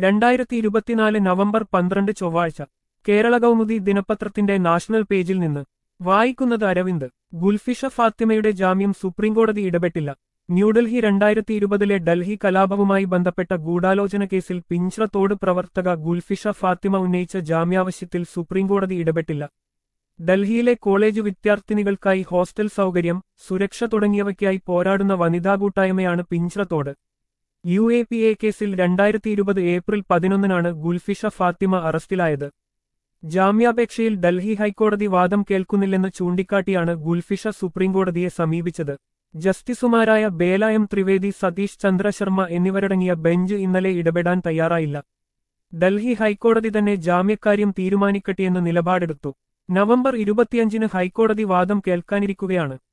2024 November 12 ചൊവ്വാഴ്ച കേരള കൗമുദി ദിനപത്രത്തിന്റെ national പേജിൽ നിന്ന് വായിക്കുന്നത് അരവിന്ദ്. ഗുൽഫിഷ ഫാത്തിമയുടെ ജാമ്യം സുപ്രീംകോടതി ഇടപെട്ടില്ല. ന്യൂഡൽഹി 2020 ഡൽഹി കലാപവുമായി ബന്ധപ്പെട്ട ഗൂഢാലോചന കേസിൽ പിഞ്ചറ തോട് പ്രവർത്തക ഗുൽഫിഷ ഫാത്തിമ ഉന്നയിച്ച ജാമ്യാവശ്യത്തിൽ സുപ്രീംകോടതി ഇടപെട്ടില്ല. ഡൽഹിയിലെ കോളേജ് വിദ്യാർത്ഥിനികൾക്കായി ഹോസ്റ്റൽ സൗകര്യം, സുരക്ഷ തുടങ്ങിയവയ്ക്കായി പോരാടുന്ന വനിതാ കൂട്ടായ്മയാണ് പിഞ്ചറ തോട്. UAPA കേസിൽ 2020 ഏപ്രിൽ 11 ഗുൽഫിഷ ഫാത്തിമ അറസ്റ്റിലായത്. ജാമ്യാപേക്ഷയിൽ ഡൽഹി ഹൈക്കോടതി വാദം കേൾക്കുന്നില്ലെന്ന് ചൂണ്ടിക്കാട്ടിയാണ് ഗുൽഫിഷ സുപ്രീംകോടതിയെ സമീപിച്ചത്. ജസ്റ്റിസുമാരായ ബേല എം ത്രിവേദി, സതീഷ് ചന്ദ്ര ശർമ്മ എന്നിവരടങ്ങിയ ബെഞ്ച് ഇന്നലെ ഇടപെടാൻ തയ്യാറായില്ല. ഡൽഹി ഹൈക്കോടതി തന്നെ ജാമ്യക്കാര്യം തീരുമാനിക്കട്ടെയെന്ന് നിലപാടെടുത്തു. നവംബർ 25 ഹൈക്കോടതി വാദം കേൾക്കാനിരിക്കുകയാണ്.